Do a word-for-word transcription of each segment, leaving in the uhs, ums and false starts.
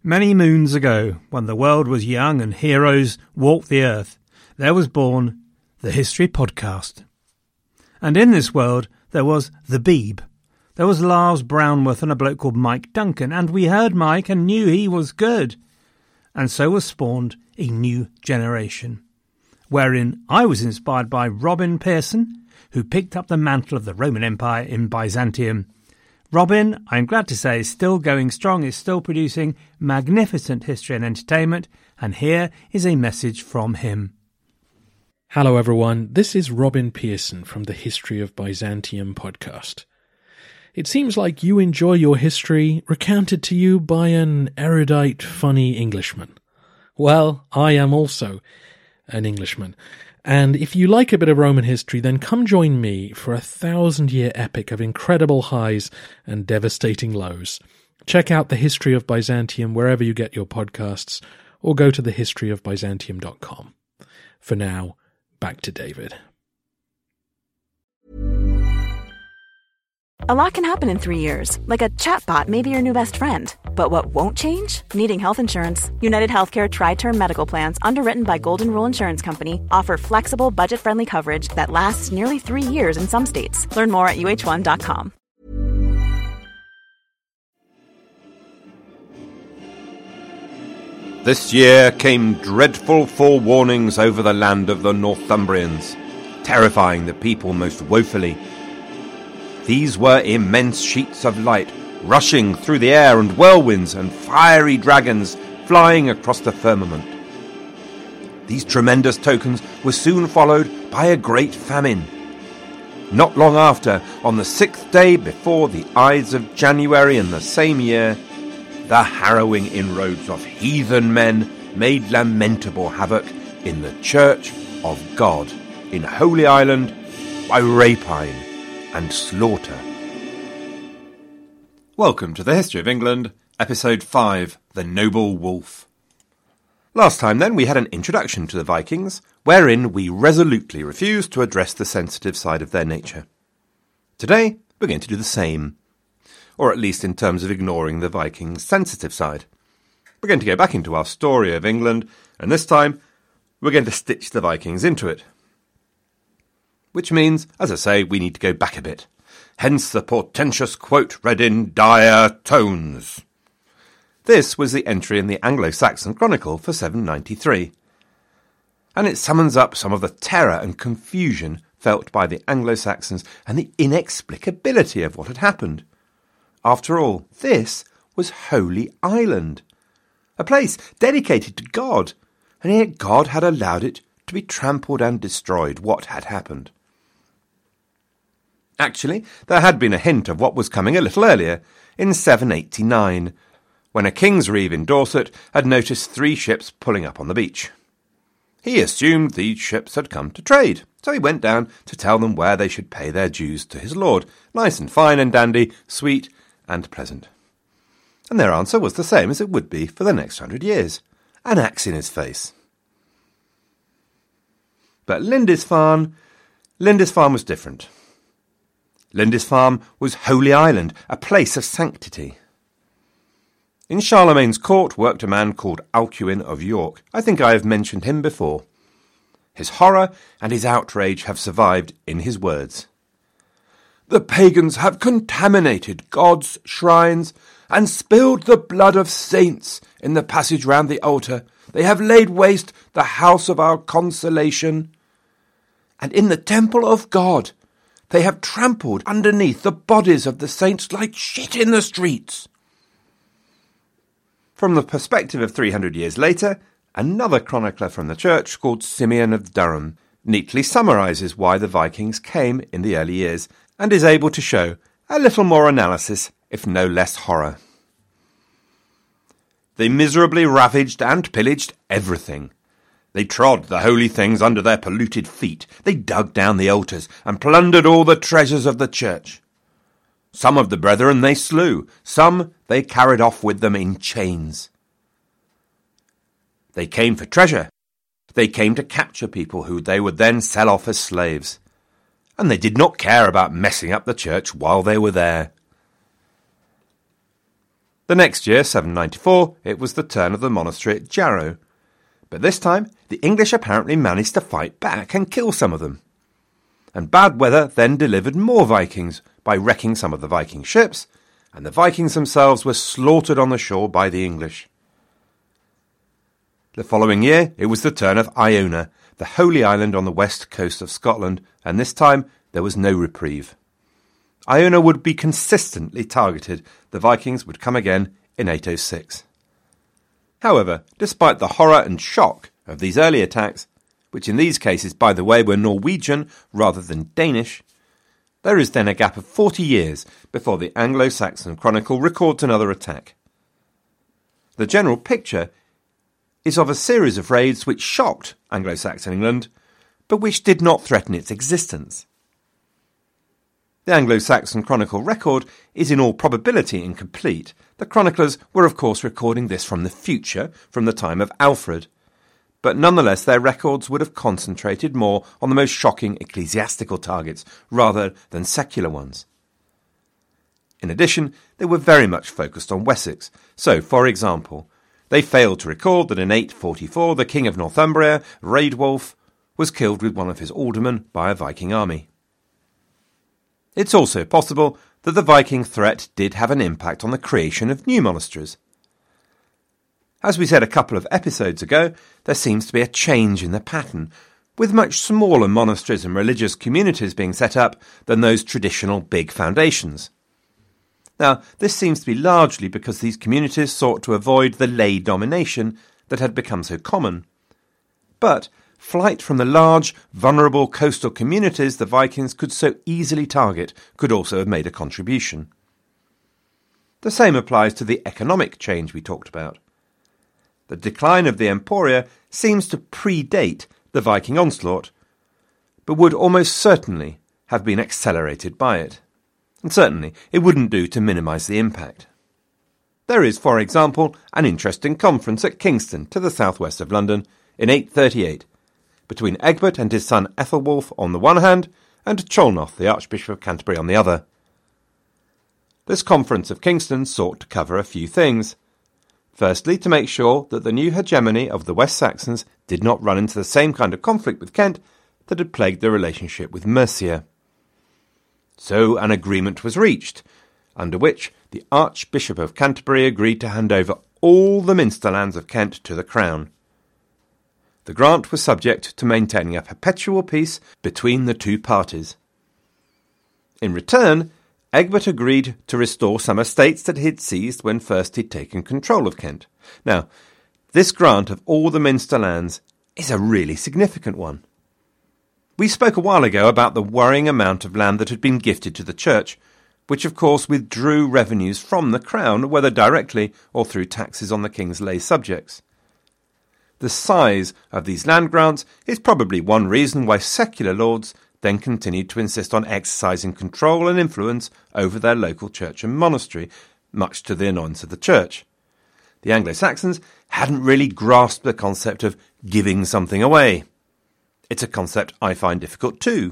Many moons ago, when the world was young and heroes walked the earth, there was born the History Podcast. And in this world, there was the Beeb. There was Lars Brownworth and a bloke called Mike Duncan, and we heard Mike and knew he was good. And so was spawned a new generation, wherein I was inspired by Robin Pearson, who picked up the mantle of the Roman Empire in Byzantium. Robin, I'm glad to say, is still going strong, is still producing magnificent history and entertainment, and here is a message from him. Hello everyone, this is Robin Pearson from the History of Byzantium podcast. It seems like you enjoy your history recounted to you by an erudite, funny Englishman. Well, I am also an Englishman. And if you like a bit of Roman history, then come join me for a thousand-year epic of incredible highs and devastating lows. Check out the History of Byzantium wherever you get your podcasts, or go to the history of byzantium dot com. For now, back to David. A lot can happen in three years, like a chatbot may be your new best friend. But what won't change? Needing health insurance. United Healthcare Tri-Term Medical Plans, underwritten by Golden Rule Insurance Company, offer flexible, budget-friendly coverage that lasts nearly three years in some states. Learn more at U H one dot com. This year came dreadful forewarnings over the land of the Northumbrians, terrifying the people most woefully. These were immense sheets of light, rushing through the air, and whirlwinds and fiery dragons flying across the firmament. These tremendous tokens were soon followed by a great famine. Not long after, on the sixth day before the Ides of January in the same year, the harrowing inroads of heathen men made lamentable havoc in the Church of God in Holy Island by rapine and slaughter. Welcome to the History of England, Episode five, The Noble Wolf. Last time then we had an introduction to the Vikings, wherein we resolutely refused to address the sensitive side of their nature. Today we're going to do the same, or at least in terms of ignoring the Vikings' sensitive side. We're going to go back into our story of England, and this time we're going to stitch the Vikings into it. Which means, as I say, we need to go back a bit. Hence the portentous quote read in dire tones. This was the entry in the Anglo-Saxon Chronicle for seven ninety-three. And it summons up some of the terror and confusion felt by the Anglo-Saxons and the inexplicability of what had happened. After all, this was Holy Island, a place dedicated to God, and yet God had allowed it to be trampled and destroyed. What had happened? Actually, there had been a hint of what was coming a little earlier, in seven eighty-nine, when a King's Reeve in Dorset had noticed three ships pulling up on the beach. He assumed these ships had come to trade, so he went down to tell them where they should pay their dues to his lord, nice and fine and dandy, sweet and pleasant. And their answer was the same as it would be for the next hundred years, an axe in his face. But Lindisfarne, Lindisfarne was different. Lindisfarne was Holy Island, a place of sanctity. In Charlemagne's court worked a man called Alcuin of York. I think I have mentioned him before. His horror and his outrage have survived in his words. The pagans have contaminated God's shrines and spilled the blood of saints in the passage round the altar. They have laid waste the house of our consolation. And in the temple of God they have trampled underneath the bodies of the saints like shit in the streets. From the perspective of three hundred years later, another chronicler from the church called Simeon of Durham neatly summarises why the Vikings came in the early years and is able to show a little more analysis, if no less horror. They miserably ravaged and pillaged everything. They trod the holy things under their polluted feet. They dug down the altars and plundered all the treasures of the church. Some of the brethren they slew, some they carried off with them in chains. They came for treasure. They came to capture people who they would then sell off as slaves. And they did not care about messing up the church while they were there. The next year, seven ninety-four, it was the turn of the monastery at Jarrow. But this time, the English apparently managed to fight back and kill some of them. And bad weather then delivered more Vikings by wrecking some of the Viking ships, and the Vikings themselves were slaughtered on the shore by the English. The following year, it was the turn of Iona, the holy island on the west coast of Scotland, and this time there was no reprieve. Iona would be consistently targeted. The Vikings would come again in eight oh six. However, despite the horror and shock of these early attacks, which in these cases, by the way, were Norwegian rather than Danish, there is then a gap of forty years before the Anglo-Saxon Chronicle records another attack. The general picture is of a series of raids which shocked Anglo-Saxon England, but which did not threaten its existence. The Anglo-Saxon Chronicle record is in all probability incomplete. The chroniclers were of course recording this from the future, from the time of Alfred, but nonetheless their records would have concentrated more on the most shocking ecclesiastical targets rather than secular ones. In addition, they were very much focused on Wessex. So, for example, they failed to record that in eight forty-four the King of Northumbria, Raedwulf, was killed with one of his aldermen by a Viking army. It's also possible that the Viking threat did have an impact on the creation of new monasteries. As we said a couple of episodes ago, there seems to be a change in the pattern, with much smaller monasteries and religious communities being set up than those traditional big foundations. Now, this seems to be largely because these communities sought to avoid the lay domination that had become so common. But flight from the large, vulnerable coastal communities the Vikings could so easily target could also have made a contribution. The same applies to the economic change we talked about. The decline of the Emporia seems to predate the Viking onslaught, but would almost certainly have been accelerated by it. And certainly it wouldn't do to minimise the impact. There is, for example, an interesting conference at Kingston to the southwest of London in eight thirty-eight, between Egbert and his son Ethelwulf on the one hand, and Ceolnoth, the Archbishop of Canterbury, on the other. This conference of Kingston sought to cover a few things. Firstly, to make sure that the new hegemony of the West Saxons did not run into the same kind of conflict with Kent that had plagued the relationship with Mercia. So an agreement was reached, under which the Archbishop of Canterbury agreed to hand over all the Minster lands of Kent to the Crown. The grant was subject to maintaining a perpetual peace between the two parties. In return, Egbert agreed to restore some estates that he had seized when first he'd taken control of Kent. Now, this grant of all the Minster lands is a really significant one. We spoke a while ago about the worrying amount of land that had been gifted to the church, which of course withdrew revenues from the crown, whether directly or through taxes on the king's lay subjects. The size of these land grants is probably one reason why secular lords then continued to insist on exercising control and influence over their local church and monastery, much to the annoyance of the church. The Anglo-Saxons hadn't really grasped the concept of giving something away. It's a concept I find difficult too.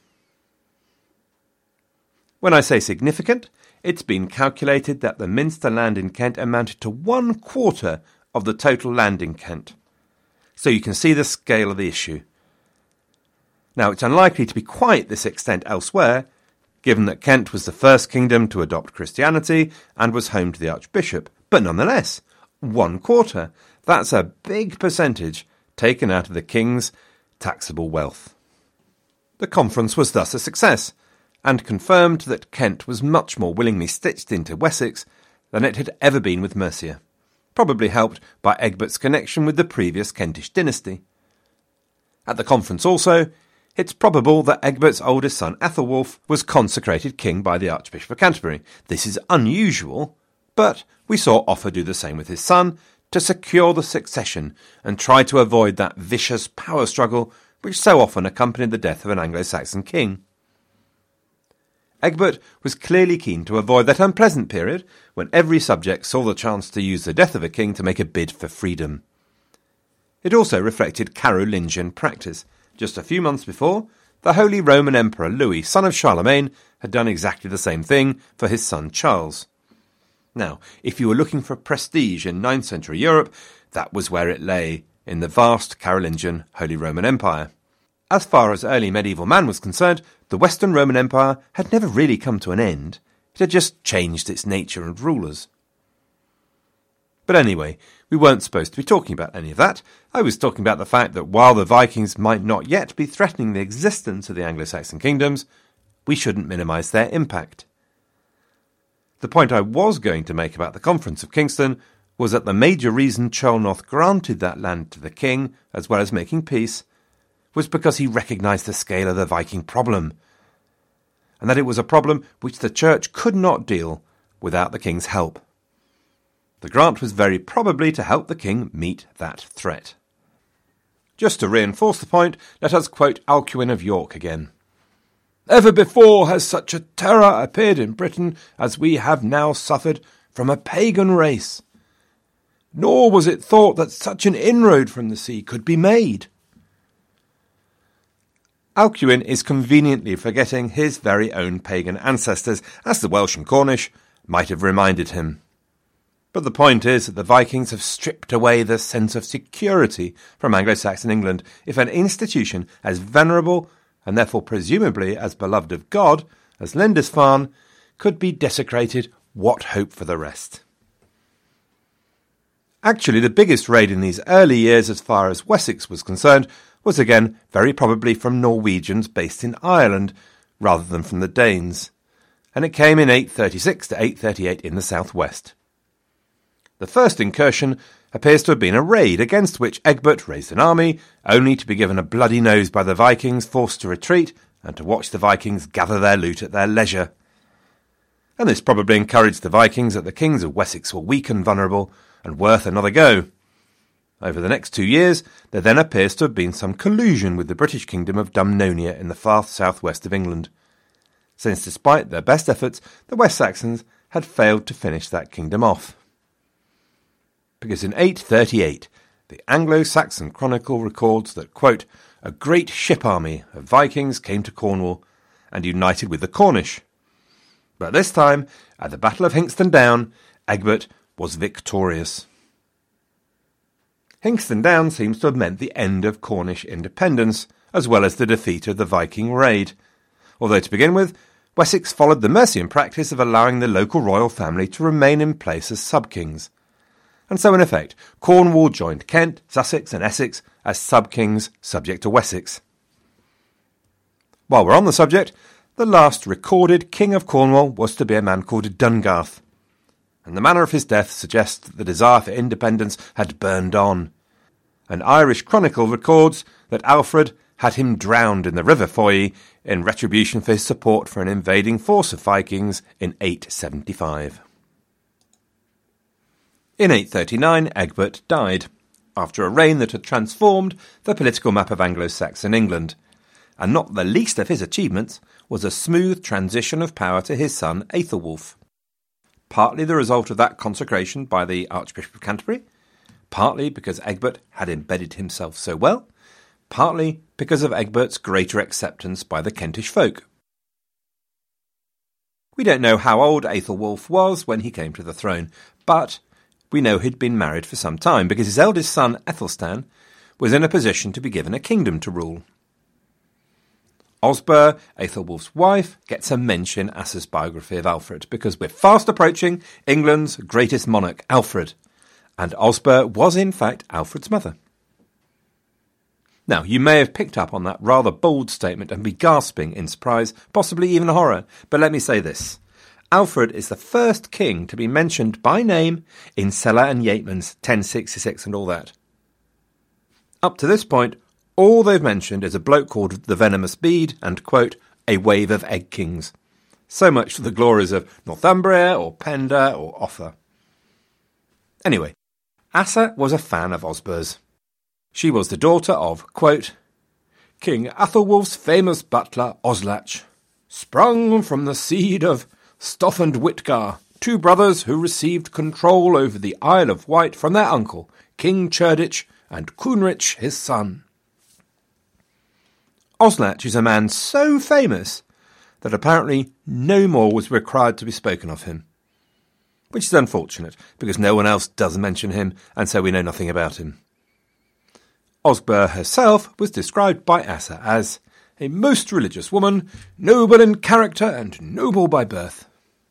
When I say significant, it's been calculated that the Minster land in Kent amounted to one quarter of the total land in Kent. So you can see the scale of the issue. Now, it's unlikely to be quite this extent elsewhere, given that Kent was the first kingdom to adopt Christianity and was home to the Archbishop, but nonetheless, one quarter, that's a big percentage taken out of the king's taxable wealth. The conference was thus a success, and confirmed that Kent was much more willingly stitched into Wessex than it had ever been with Mercia, probably helped by Egbert's connection with the previous Kentish dynasty. At the conference also, it's probable that Egbert's oldest son Ethelwulf was consecrated king by the Archbishop of Canterbury. This is unusual, but we saw Offa do the same with his son to secure the succession and try to avoid that vicious power struggle which so often accompanied the death of an Anglo-Saxon king. Egbert was clearly keen to avoid that unpleasant period when every subject saw the chance to use the death of a king to make a bid for freedom. It also reflected Carolingian practice. Just a few months before, the Holy Roman Emperor Louis, son of Charlemagne, had done exactly the same thing for his son Charles. Now, if you were looking for prestige in ninth century Europe, that was where it lay, in the vast Carolingian Holy Roman Empire. As far as early medieval man was concerned, the Western Roman Empire had never really come to an end. It had just changed its nature and rulers. But anyway, we weren't supposed to be talking about any of that. I was talking about the fact that while the Vikings might not yet be threatening the existence of the Anglo-Saxon kingdoms, we shouldn't minimise their impact. The point I was going to make about the Conference of Kingston was that the major reason Ceolnoth granted that land to the king, as well as making peace, was because he recognised the scale of the Viking problem, and that it was a problem which the church could not deal without the king's help. The grant was very probably to help the king meet that threat. Just to reinforce the point, let us quote Alcuin of York again. "Ever before has such a terror appeared in Britain as we have now suffered from a pagan race. Nor was it thought that such an inroad from the sea could be made." Alcuin is conveniently forgetting his very own pagan ancestors, as the Welsh and Cornish might have reminded him. But the point is that the Vikings have stripped away the sense of security from Anglo-Saxon England if an institution as venerable and therefore presumably as beloved of God as Lindisfarne could be desecrated. What hope for the rest? Actually, the biggest raid in these early years as far as Wessex was concerned was again very probably from Norwegians based in Ireland rather than from the Danes, and it came in eight thirty-six to eight thirty-eight in the southwest. The first incursion appears to have been a raid against which Egbert raised an army, only to be given a bloody nose by the Vikings, forced to retreat, and to watch the Vikings gather their loot at their leisure. And this probably encouraged the Vikings that the kings of Wessex were weak and vulnerable, and worth another go. Over the next two years, there then appears to have been some collusion with the British kingdom of Dumnonia in the far southwest of England, since despite their best efforts, the West Saxons had failed to finish that kingdom off. Because in eight thirty-eight, the Anglo-Saxon Chronicle records that, quote, "a great ship army of Vikings came to Cornwall and united with the Cornish. But this time, at the Battle of Hinxton Down, Egbert was victorious." Hinxton Down seems to have meant the end of Cornish independence, as well as the defeat of the Viking raid. Although, to begin with, Wessex followed the Mercian practice of allowing the local royal family to remain in place as sub-kings. And so, in effect, Cornwall joined Kent, Sussex and Essex as sub-kings subject to Wessex. While we're on the subject, the last recorded king of Cornwall was to be a man called Dungarth, and the manner of his death suggests that the desire for independence had burned on. An Irish chronicle records that Alfred had him drowned in the River Foye in retribution for his support for an invading force of Vikings in eight seventy-five. In eight thirty-nine, Egbert died, after a reign that had transformed the political map of Anglo-Saxon England, and not the least of his achievements was a smooth transition of power to his son Aethelwulf. Partly the result of that consecration by the Archbishop of Canterbury, partly because Egbert had embedded himself so well, partly because of Egbert's greater acceptance by the Kentish folk. We don't know how old Aethelwulf was when he came to the throne, but we know he'd been married for some time, because his eldest son, Ethelstan, was in a position to be given a kingdom to rule. Osburh, Aethelwulf's wife, gets a mention in Asser's biography of Alfred, because we're fast approaching England's greatest monarch, Alfred, and Osburh was in fact Alfred's mother. Now, you may have picked up on that rather bold statement and be gasping in surprise, possibly even horror, but let me say this. Alfred is the first king to be mentioned by name in Sella and Yeatman's ten sixty-six and all that. Up to this point, all they've mentioned is a bloke called the Venomous Bede and, quote, a wave of egg kings. So much for the glories of Northumbria or Penda or Offa. Anyway, Asser was a fan of Osburh's. She was the daughter of, quote, King Athelwulf's famous butler Oslach, sprung from the seed of Stoff and Whitgar, two brothers who received control over the Isle of Wight from their uncle, King Cherdich, and Cunrich, his son. Oslach is a man so famous that apparently no more was required to be spoken of him. which is unfortunate because no one else does mention him, and so we know nothing about him. Osburh herself was described by Asser as a most religious woman, noble in character and noble by birth.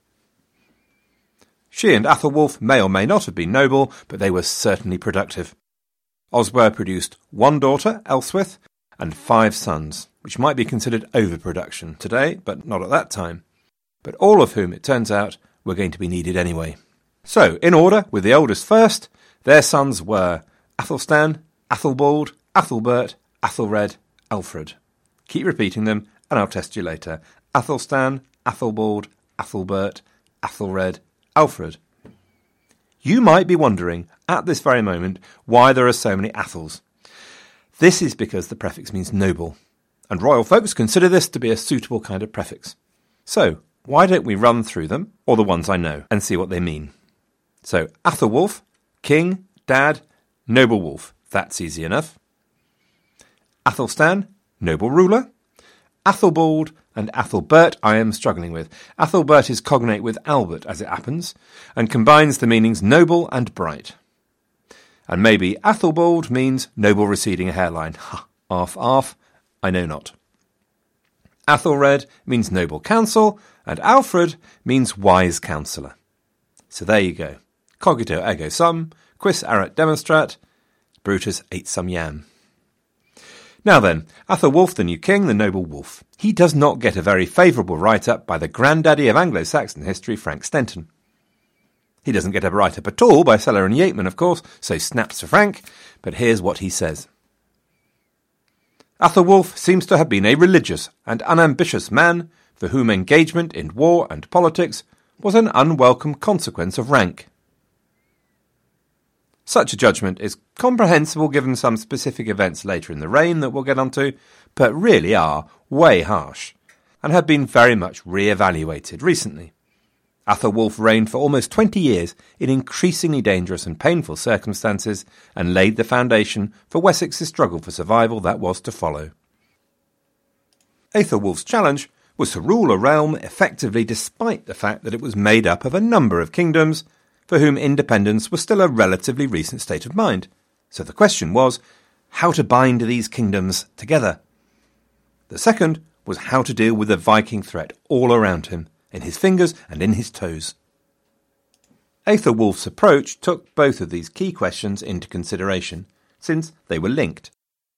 She and Athelwulf may or may not have been noble, but they were certainly productive. Osburh produced one daughter, Elswith, and five sons, which might be considered overproduction today, but not at that time. But all of whom, it turns out, were going to be needed anyway. So, in order, with the oldest first, their sons were Athelstan, Athelbald, Athelbert, Athelred, Alfred. Keep repeating them, and I'll test you later. Athelstan, Athelbald, Athelbert, Athelred, Alfred. You might be wondering, at this very moment, why there are so many Athels. This is because the prefix means noble, and royal folks consider this to be a suitable kind of prefix. So, why don't we run through them, or the ones I know, and see what they mean? So, Athelwulf, king, dad, noble wolf. That's easy enough. Athelstan, noble ruler. Athelbald and Athelbert I am struggling with. Athelbert is cognate with Albert, as it happens, and combines the meanings noble and bright. And maybe Athelbald means noble receding hairline. Ha, arf, arf, I know not. Athelred means noble counsel, and Alfred means wise counsellor. So there you go. Cogito ergo sum, quis erat demonstrat, Brutus ate some yam. Now then, Athelwulf, the new king, the noble wolf. He does not get a very favourable write-up by the granddaddy of Anglo-Saxon history, Frank Stenton. He doesn't get a write-up at all by Sellar and Yeatman, of course, so snaps for Frank, but here's what he says. Athelwulf seems to have been a religious and unambitious man, for whom engagement in war and politics was an unwelcome consequence of rank. Such a judgment is comprehensible given some specific events later in the reign that we'll get onto, but really are way harsh, and have been very much re-evaluated recently. Athelwulf reigned for almost twenty years in increasingly dangerous and painful circumstances, and laid the foundation for Wessex's struggle for survival that was to follow. Athelwulf's challenge was to rule a realm effectively despite the fact that it was made up of a number of kingdoms, for whom independence was still a relatively recent state of mind. So the question was, how to bind these kingdoms together. The second was how to deal with the Viking threat all around him, in his fingers and in his toes. Athelwulf's approach took both of these key questions into consideration, since they were linked.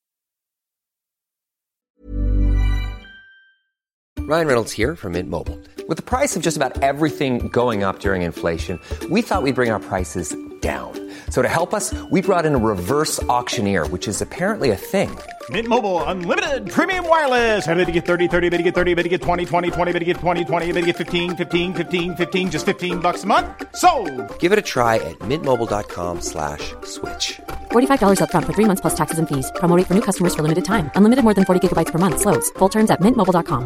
Ryan Reynolds here from Mint Mobile. With the price of just about everything going up during inflation, we thought we'd bring our prices down. So to help us, we brought in a reverse auctioneer, which is apparently a thing. Mint Mobile Unlimited Premium Wireless. How to get thirty, thirty, how to get thirty, how to get twenty, twenty, twenty, how to get twenty, twenty, how to get fifteen, fifteen, fifteen, fifteen, just fifteen bucks a month? Sold! Give it a try at mintmobile.com slash switch. forty-five dollars up front for three months plus taxes and fees. Promo rate for new customers for limited time. Unlimited more than forty gigabytes per month. Slows full terms at mint mobile dot com.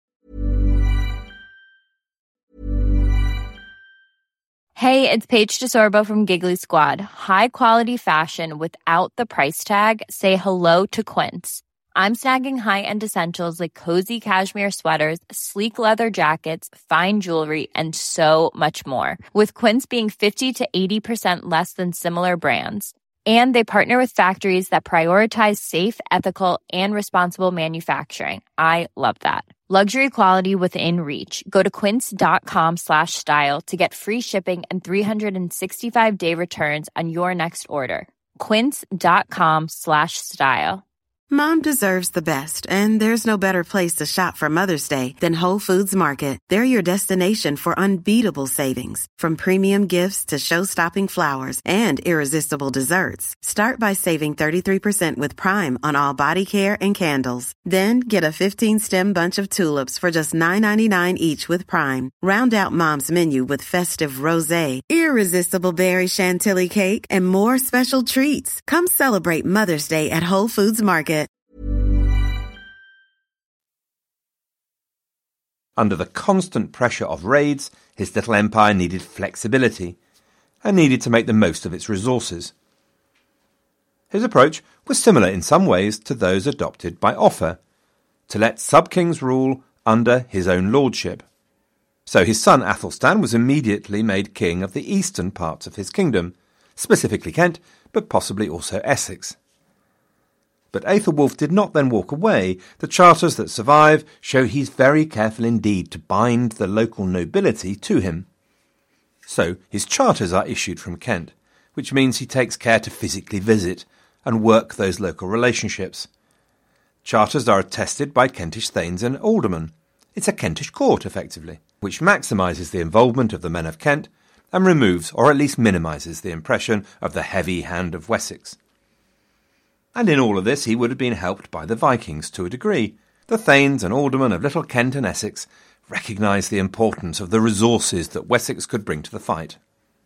Hey, it's Paige DeSorbo from Giggly Squad. High quality fashion without the price tag. Say hello to Quince. I'm snagging high-end essentials like cozy cashmere sweaters, sleek leather jackets, fine jewelry, and so much more. With Quince being fifty to eighty percent less than similar brands. And they partner with factories that prioritize safe, ethical, and responsible manufacturing. I love that. Luxury quality within reach. Go to quince.com slash style to get free shipping and three sixty-five day returns on your next order. Quince.com slash style. Mom deserves the best, and there's no better place to shop for Mother's Day than Whole Foods Market. They're your destination for unbeatable savings, from premium gifts to show-stopping flowers and irresistible desserts. Start by saving thirty-three percent with Prime on all body care and candles. Then get a fifteen-stem bunch of tulips for just nine ninety-nine each with Prime. Round out Mom's menu with festive rosé, irresistible berry chantilly cake, and more special treats. Come celebrate Mother's Day at Whole Foods Market. Under the constant pressure of raids, his little empire needed flexibility, and needed to make the most of its resources. His approach was similar in some ways to those adopted by Offa, to let sub-kings rule under his own lordship. So his son Athelstan was immediately made king of the eastern parts of his kingdom, specifically Kent, but possibly also Essex. But Aethelwulf did not then walk away. The charters that survive show he's very careful indeed to bind the local nobility to him. So his charters are issued from Kent, which means he takes care to physically visit and work those local relationships. Charters are attested by Kentish thanes and aldermen. It's a Kentish court, effectively, which maximises the involvement of the men of Kent and removes, or at least minimises, the impression of the heavy hand of Wessex. And in all of this he would have been helped by the Vikings to a degree. The thanes and aldermen of Little Kent and Essex recognised the importance of the resources that Wessex could bring to the fight.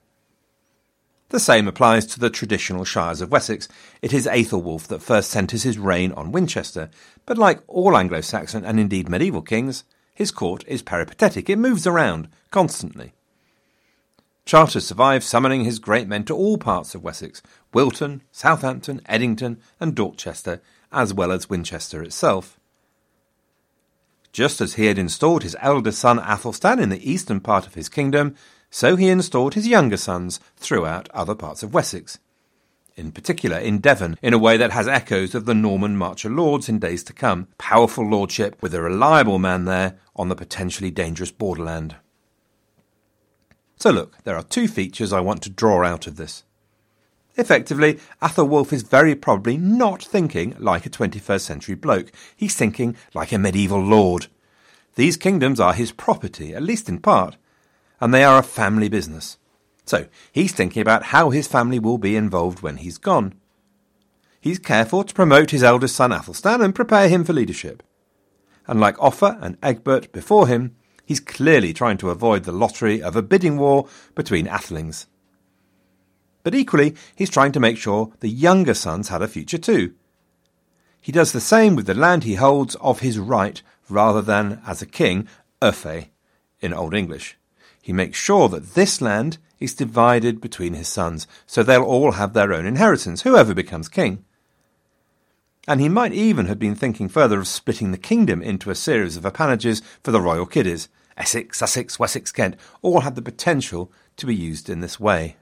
The same applies to the traditional shires of Wessex. It is Aethelwulf that first centres his reign on Winchester, but like all Anglo-Saxon and indeed medieval kings, his court is peripatetic. It moves around constantly. Charters survive, summoning his great men to all parts of Wessex, Wilton, Southampton, Eddington and Dorchester, as well as Winchester itself. Just as he had installed his eldest son Athelstan in the eastern part of his kingdom, so he installed his younger sons throughout other parts of Wessex, in particular in Devon, in a way that has echoes of the Norman Marcher Lords in days to come, powerful lordship with a reliable man there on the potentially dangerous borderland. So look, there are two features I want to draw out of this. Effectively, Aethelwulf is very probably not thinking like a twenty-first century bloke. He's thinking like a medieval lord. These kingdoms are his property, at least in part, and they are a family business. So he's thinking about how his family will be involved when he's gone. He's careful to promote his eldest son Athelstan and prepare him for leadership. And like Offa and Egbert before him, he's clearly trying to avoid the lottery of a bidding war between athelings. But equally, he's trying to make sure the younger sons had a future too. He does the same with the land he holds of his right rather than, as a king, Urfe in Old English. He makes sure that this land is divided between his sons, so they'll all have their own inheritance, whoever becomes king. And he might even have been thinking further of splitting the kingdom into a series of appanages for the royal kiddies. Essex, Sussex, Wessex, Kent all had the potential to be used in this way.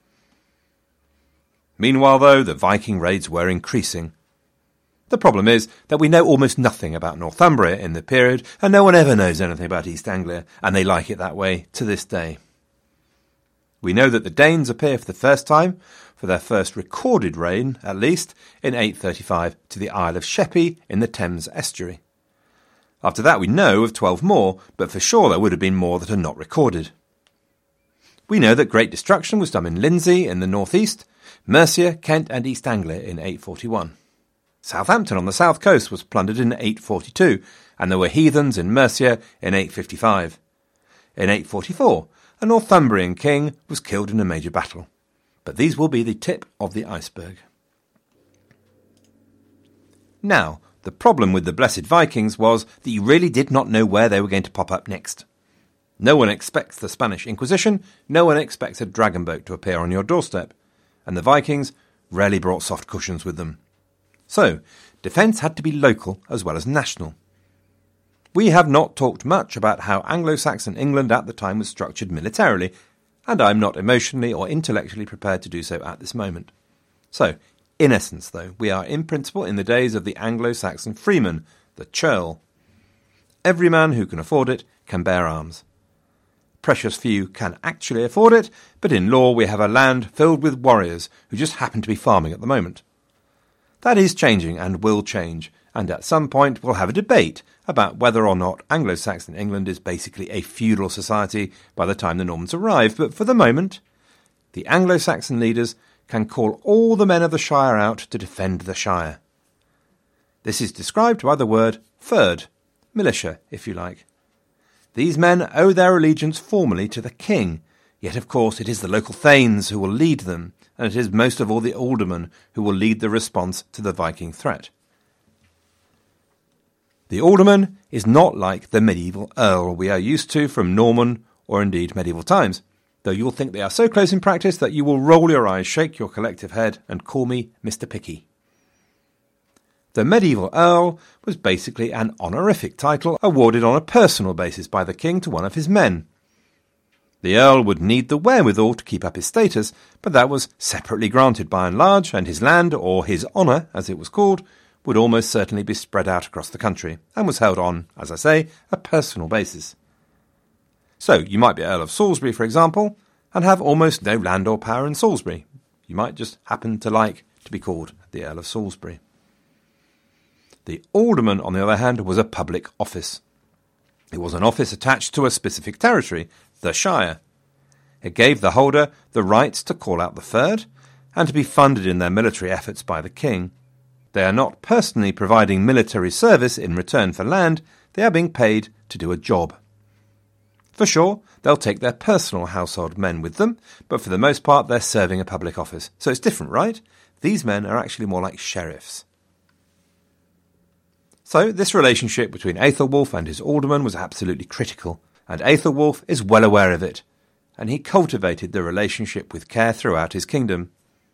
Meanwhile, though, the Viking raids were increasing. The problem is that we know almost nothing about Northumbria in the period, and no one ever knows anything about East Anglia, and they like it that way to this day. We know that the Danes appear for the first time, for their first recorded reign, at least, in eight thirty-five to the Isle of Sheppey in the Thames estuary. After that we know of twelve more, but for sure there would have been more that are not recorded. We know that great destruction was done in Lindsey in the northeast, Mercia, Kent and East Anglia in eight forty-one. Southampton on the south coast was plundered in eight forty-two, and there were heathens in Mercia in eight fifty-five. In eight forty-four, a Northumbrian king was killed in a major battle. But these will be the tip of the iceberg. Now, the problem with the Blessed Vikings was that you really did not know where they were going to pop up next. No one expects the Spanish Inquisition, no one expects a dragon boat to appear on your doorstep, and the Vikings rarely brought soft cushions with them. So, defence had to be local as well as national. We have not talked much about how Anglo-Saxon England at the time was structured militarily, and I am not emotionally or intellectually prepared to do so at this moment. So, in essence, though, we are in principle in the days of the Anglo-Saxon freeman, the churl. Every man who can afford it can bear arms. Precious few can actually afford it, but in law we have a land filled with warriors who just happen to be farming at the moment. That is changing and will change, and at some point we'll have a debate about whether or not Anglo-Saxon England is basically a feudal society by the time the Normans arrive, but for the moment, the Anglo-Saxon leaders can call all the men of the Shire out to defend the Shire. This is described by the word fyrd, militia, if you like. These men owe their allegiance formally to the king, yet of course it is the local thanes who will lead them, and it is most of all the aldermen who will lead the response to the Viking threat. The alderman is not like the medieval earl we are used to from Norman or indeed medieval times, though you'll think they are so close in practice that you will roll your eyes, shake your collective head, and call me Mister Picky. The medieval earl was basically an honorific title awarded on a personal basis by the king to one of his men, The Earl would need the wherewithal to keep up his status, but that was separately granted by and large, and his land, or his honour, as it was called, would almost certainly be spread out across the country, and was held on, as I say, a personal basis. So, you might be Earl of Salisbury, for example, and have almost no land or power in Salisbury. You might just happen to like to be called the Earl of Salisbury. The alderman, on the other hand, was a public office. It was an office attached to a specific territory, the Shire. It gave the holder the right to call out the Fyrd, and to be funded in their military efforts by the king. They are not personally providing military service in return for land, they are being paid to do a job. For sure, they'll take their personal household men with them, but for the most part they're serving a public office. So it's different, right? These men are actually more like sheriffs. So this relationship between Aethelwulf and his alderman was absolutely critical, and Aethelwulf is well aware of it, and he cultivated the relationship with care throughout his kingdom.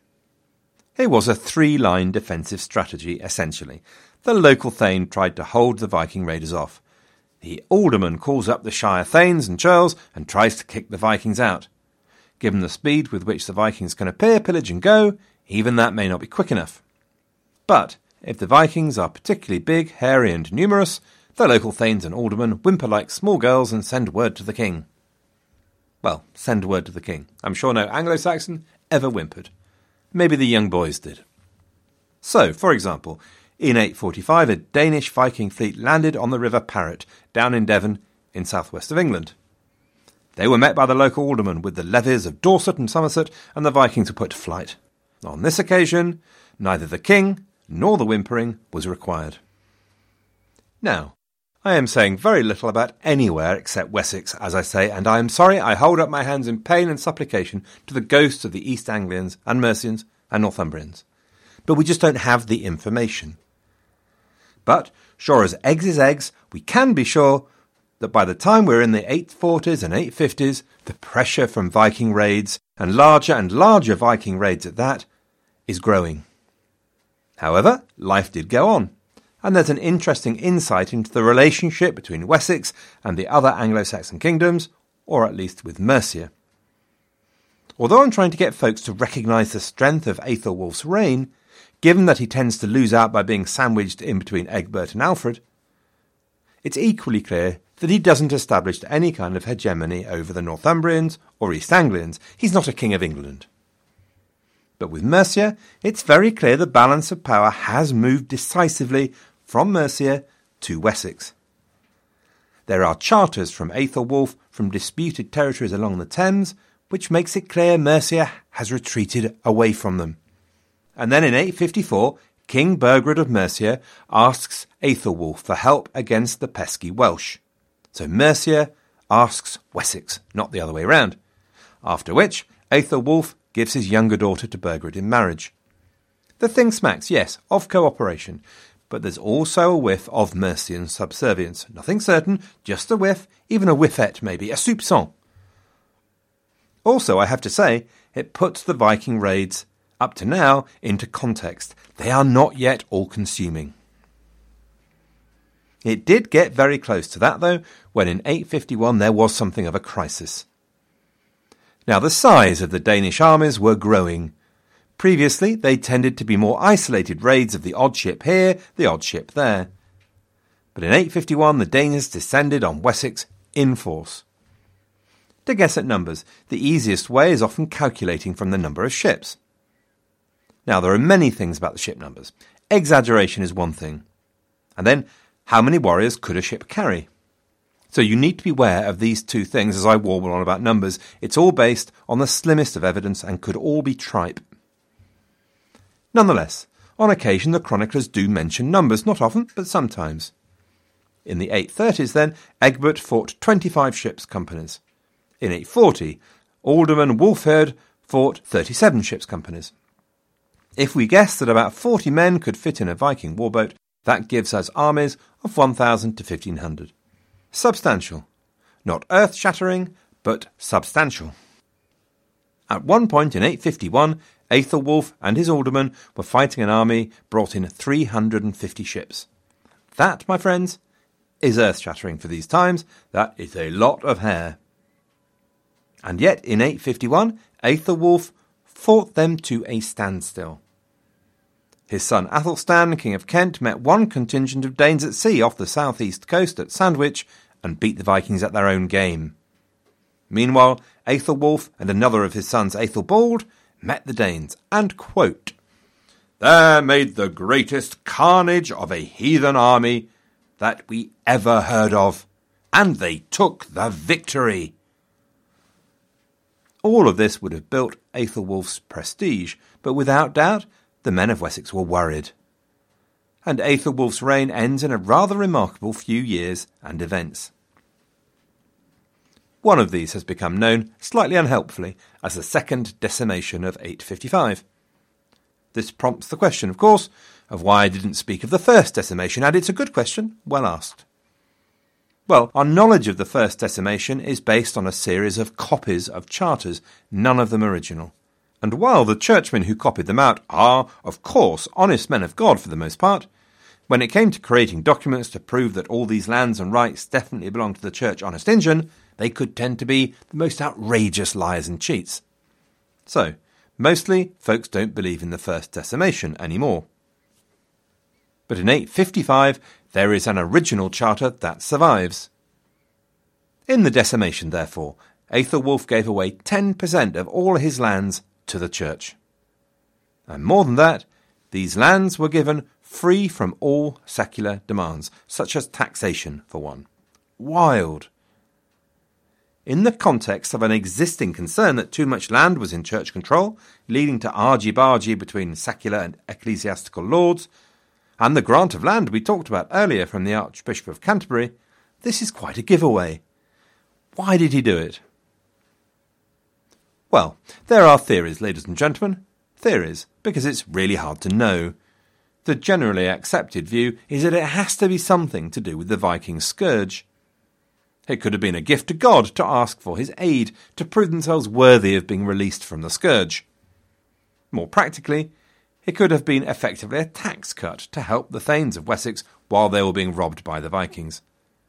It was a three-line defensive strategy, essentially. The local thane tried to hold the Viking raiders off. The alderman calls up the Shire thanes and churls and tries to kick the Vikings out. Given the speed with which the Vikings can appear, pillage and go, even that may not be quick enough. But if the Vikings are particularly big, hairy and numerous, the local thanes and aldermen whimper like small girls and send word to the king. Well, send word to the king. I'm sure no Anglo-Saxon ever whimpered. Maybe the young boys did. So, for example, in eight forty-five a Danish Viking fleet landed on the River Parrett, down in Devon, in southwest of England. They were met by the local aldermen with the levies of Dorset and Somerset, and the Vikings were put to flight. On this occasion, neither the king nor the whimpering was required. Now, I am saying very little about anywhere except Wessex, as I say, and I am sorry I hold up my hands in pain and supplication to the ghosts of the East Anglians and Mercians and Northumbrians. But we just don't have the information. But, sure as eggs is eggs, we can be sure that by the time we're in the eight forties and eight fifties, the pressure from Viking raids, and larger and larger Viking raids at that, is growing. However, life did go on, and there's an interesting insight into the relationship between Wessex and the other Anglo-Saxon kingdoms, or at least with Mercia. Although I'm trying to get folks to recognise the strength of Aethelwulf's reign, given that he tends to lose out by being sandwiched in between Egbert and Alfred, it's equally clear that he doesn't establish any kind of hegemony over the Northumbrians or East Anglians. He's not a king of England. But with Mercia, it's very clear the balance of power has moved decisively from Mercia to Wessex. There are charters from Aethelwulf from disputed territories along the Thames, which makes it clear Mercia has retreated away from them. And then in eight fifty-four, King Burgred of Mercia asks Aethelwulf for help against the pesky Welsh. So Mercia asks Wessex, not the other way round. After which, Aethelwulf gives his younger daughter to Burgred in marriage. The thing smacks, yes, of cooperation, but there's also a whiff of Mercian subservience. Nothing certain, just a whiff, even a whiffette maybe, a soupçon. Also, I have to say, it puts the Viking raids, up to now, into context. They are not yet all-consuming. It did get very close to that, though, when in eight fifty-one there was something of a crisis. Now, the size of the Danish armies were growing. Previously, they tended to be more isolated raids of the odd ship here, the odd ship there. But in eight fifty-one, the Danes descended on Wessex in force. To guess at numbers, the easiest way is often calculating from the number of ships. Now, there are many things about the ship numbers. Exaggeration is one thing. And then, how many warriors could a ship carry? So you need to be aware of these two things as I warble on about numbers. It's all based on the slimmest of evidence and could all be tripe. Nonetheless, on occasion the chroniclers do mention numbers, not often, but sometimes. In the eight thirties then, Egbert fought twenty-five ships' companies. In eight forty, Alderman Wulfheard fought thirty-seven ships' companies. If we guess that about forty men could fit in a Viking warboat, that gives us armies of one thousand to fifteen hundred. Substantial. Not earth-shattering, but substantial. At one point in eight fifty-one, Aethelwulf and his aldermen were fighting an army brought in three hundred fifty ships. That, my friends, is earth-shattering for these times. That is a lot of hair. And yet, in eight fifty-one, Aethelwulf fought them to a standstill. His son Athelstan, King of Kent, met one contingent of Danes at sea off the southeast coast at Sandwich and beat the Vikings at their own game. Meanwhile, Aethelwulf and another of his sons, Aethelbald, met the Danes and, quote, "There made the greatest carnage of a heathen army that we ever heard of, and they took the victory." All of this would have built Aethelwulf's prestige, but without doubt, the men of Wessex were worried. And Aethelwulf's reign ends in a rather remarkable few years and events. One of these has become known, slightly unhelpfully, as the Second Decimation of eight fifty-five. This prompts the question, of course, of why I didn't speak of the First Decimation, and it's a good question, well asked. Well, our knowledge of the First Decimation is based on a series of copies of charters, none of them original. And while the churchmen who copied them out are, of course, honest men of God for the most part, when it came to creating documents to prove that all these lands and rights definitely belonged to the Church Honest Injun, they could tend to be the most outrageous liars and cheats. So, mostly, folks don't believe in the First Decimation anymore. But in eight fifty-five, there is an original charter that survives. In the decimation, therefore, Aethelwulf gave away ten percent of all his lands to the church. And more than that, these lands were given free from all secular demands, such as taxation, for one. Wild. In the context of an existing concern that too much land was in church control, leading to argy-bargy between secular and ecclesiastical lords, and the grant of land we talked about earlier from the Archbishop of Canterbury, this is quite a giveaway. Why did he do it? Well, there are theories, ladies and gentlemen. Theories, because it's really hard to know. The generally accepted view is that it has to be something to do with the Viking scourge. It could have been a gift to God to ask for his aid, to prove themselves worthy of being released from the scourge. More practically, it could have been effectively a tax cut to help the Thanes of Wessex while they were being robbed by the Vikings.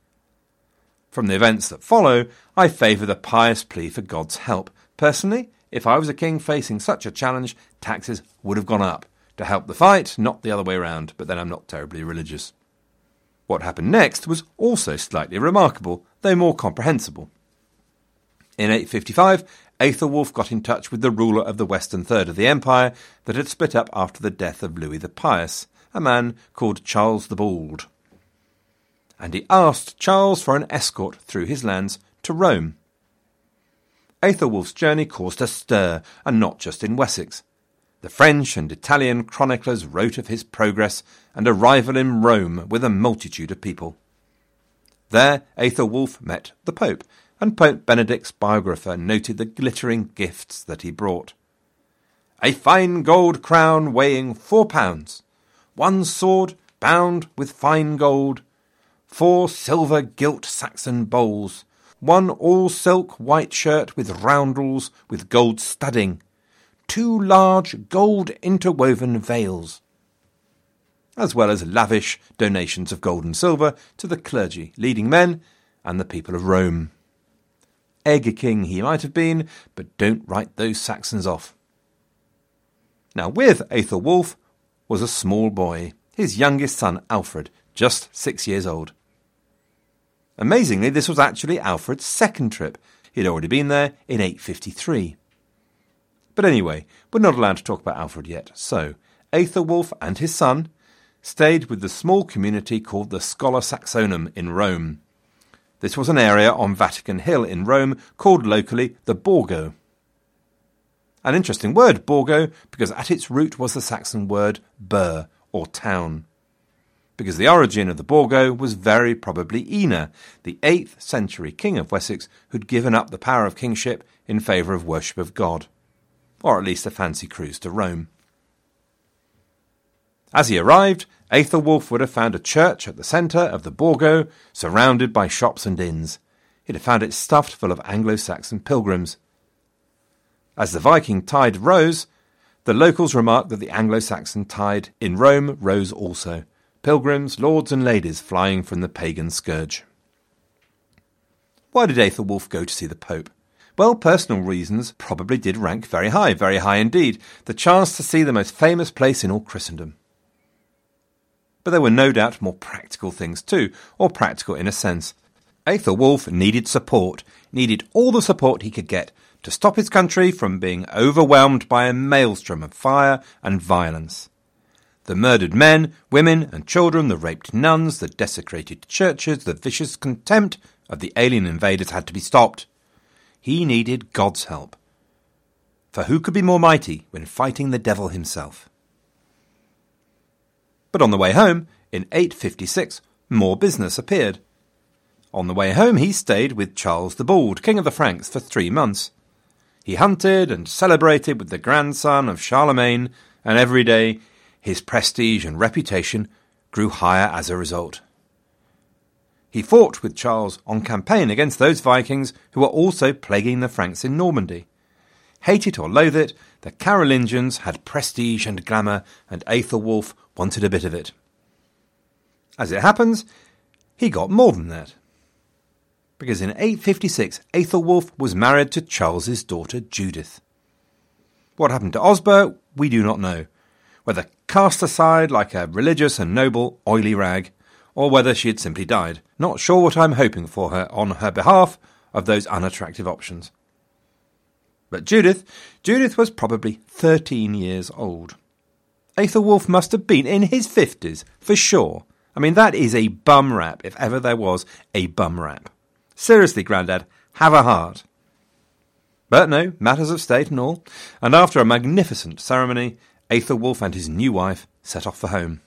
From the events that follow, I favour the pious plea for God's help. Personally, if I was a king facing such a challenge, taxes would have gone up to help the fight, not the other way around, but then I'm not terribly religious. What happened next was also slightly remarkable, though more comprehensible. In eight fifty-five, Aethelwulf got in touch with the ruler of the western third of the empire that had split up after the death of Louis the Pious, a man called Charles the Bald. And he asked Charles for an escort through his lands to Rome. Aethelwulf's journey caused a stir, and not just in Wessex. The French and Italian chroniclers wrote of his progress and arrival in Rome with a multitude of people. There Aethelwulf met the Pope, and Pope Benedict's biographer noted the glittering gifts that he brought. A fine gold crown weighing four pounds, one sword bound with fine gold, four silver gilt Saxon bowls, one all-silk white shirt with roundels with gold studding, two large gold interwoven veils, as well as lavish donations of gold and silver to the clergy, leading men, and the people of Rome. Egg king he might have been, but don't write those Saxons off. Now with Aethelwulf was a small boy, his youngest son Alfred, just six years old. Amazingly, this was actually Alfred's second trip. He'd already been there in eight fifty-three. But anyway, we're not allowed to talk about Alfred yet, so Aethelwulf and his son stayed with the small community called the Schola Saxonum in Rome. This was an area on Vatican Hill in Rome called locally the Borgo. An interesting word, Borgo, because at its root was the Saxon word burh, or town. Because the origin of the Borgo was very probably Ina, the eighth century king of Wessex who'd given up the power of kingship in favour of worship of God, or at least a fancy cruise to Rome. As he arrived, Aethelwulf would have found a church at the centre of the Borgo, surrounded by shops and inns. He'd have found it stuffed full of Anglo-Saxon pilgrims. As the Viking tide rose, the locals remarked that the Anglo-Saxon tide in Rome rose also. Pilgrims, lords and ladies flying from the pagan scourge. Why did Aethelwulf go to see the Pope? Well, personal reasons probably did rank very high, very high indeed. The chance to see the most famous place in all Christendom. But there were no doubt more practical things too, or practical in a sense. Aethelwulf needed support, needed all the support he could get to stop his country from being overwhelmed by a maelstrom of fire and violence. The murdered men, women and children, the raped nuns, the desecrated churches, the vicious contempt of the alien invaders had to be stopped. He needed God's help. For who could be more mighty when fighting the devil himself? But on the way home, in eight fifty-six, more business appeared. On the way home he stayed with Charles the Bald, King of the Franks, for three months. He hunted and celebrated with the grandson of Charlemagne, and every day his prestige and reputation grew higher as a result. He fought with Charles on campaign against those Vikings who were also plaguing the Franks in Normandy. Hate it or loathe it, the Carolingians had prestige and glamour, and Aethelwulf wanted a bit of it. As it happens, he got more than that. Because in eight fifty-six, Aethelwulf was married to Charles's daughter Judith. What happened to Osburh, we do not know. Whether cast aside like a religious and noble oily rag, or whether she had simply died. Not sure what I'm hoping for her on her behalf of those unattractive options. But Judith, Judith was probably thirteen years old. Aethelwulf must have been in his fifties, for sure. I mean, that is a bum rap, if ever there was a bum rap. Seriously, Grandad, have a heart. But no, matters of state and all, and after a magnificent ceremony, Aethelwulf and his new wife set off for home.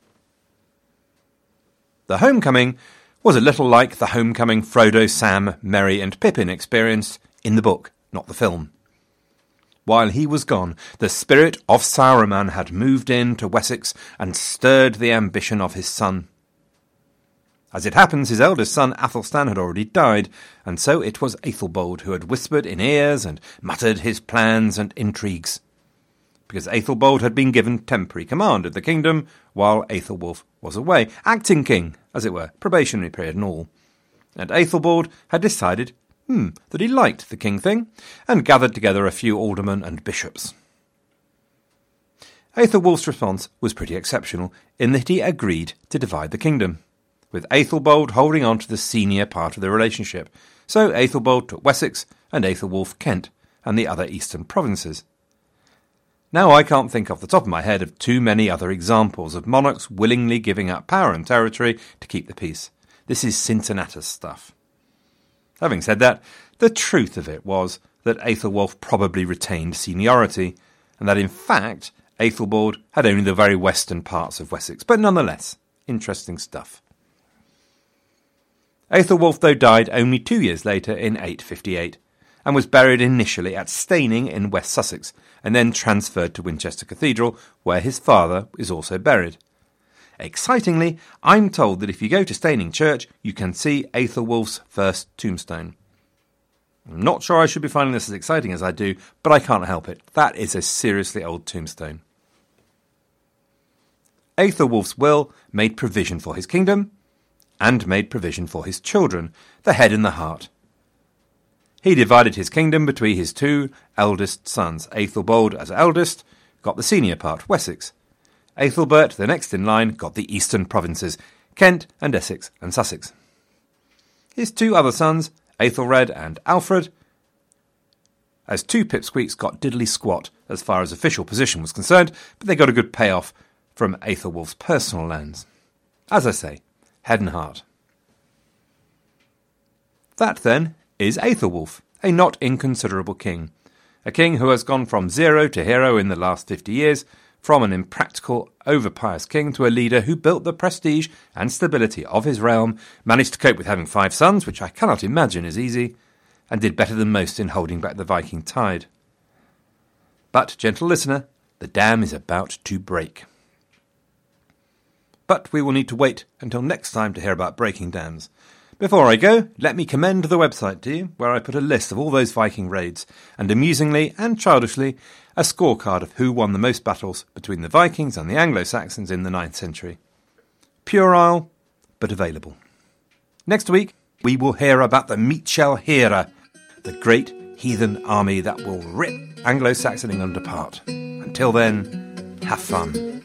The homecoming was a little like the homecoming Frodo, Sam, Merry and Pippin experienced in the book, not the film. While he was gone, the spirit of Saruman had moved in to Wessex and stirred the ambition of his son. As it happens, his eldest son Athelstan had already died, and so it was Aethelbald who had whispered in ears and muttered his plans and intrigues. Because Aethelbald had been given temporary command of the kingdom while Aethelwulf was away, acting king, as it were, probationary period and all. And Aethelbald had decided, hmm, that he liked the king thing, and gathered together a few aldermen and bishops. Aethelwulf's response was pretty exceptional, in that he agreed to divide the kingdom, with Aethelbald holding on to the senior part of the relationship. So Aethelbald took Wessex, and Aethelwulf Kent, and the other eastern provinces. Now I can't think off the top of my head of too many other examples of monarchs willingly giving up power and territory to keep the peace. This is Cincinnatus stuff. Having said that, the truth of it was that Aethelwulf probably retained seniority, and that in fact Aethelbald had only the very western parts of Wessex, but nonetheless, interesting stuff. Aethelwulf, though, died only two years later in eight fifty-eight, and was buried initially at Staining in West Sussex, and then transferred to Winchester Cathedral, where his father is also buried. Excitingly, I'm told that if you go to Staining Church, you can see Aethelwulf's first tombstone. I'm not sure I should be finding this as exciting as I do, but I can't help it. That is a seriously old tombstone. Aethelwulf's will made provision for his kingdom, and made provision for his children, the head and the heart. He divided his kingdom between his two eldest sons. Aethelbald, as eldest, got the senior part, Wessex. Aethelbert, the next in line, got the eastern provinces, Kent and Essex and Sussex. His two other sons, Aethelred and Alfred, as two pipsqueaks, got diddly squat as far as official position was concerned, but they got a good payoff from Aethelwulf's personal lands. As I say, head and heart. That, then, is Aethelwulf, a not inconsiderable king. A king who has gone from zero to hero in the last fifty years, from an impractical, over-pious king to a leader who built the prestige and stability of his realm, managed to cope with having five sons, which I cannot imagine is easy, and did better than most in holding back the Viking tide. But, gentle listener, the dam is about to break. But we will need to wait until next time to hear about breaking dams. Before I go, let me commend the website to you, where I put a list of all those Viking raids, and amusingly and childishly, a scorecard of who won the most battles between the Vikings and the Anglo-Saxons in the ninth century. Puerile, but available. Next week, we will hear about the Mitchell Hera, the great heathen army that will rip Anglo-Saxon England apart. Until then, have fun.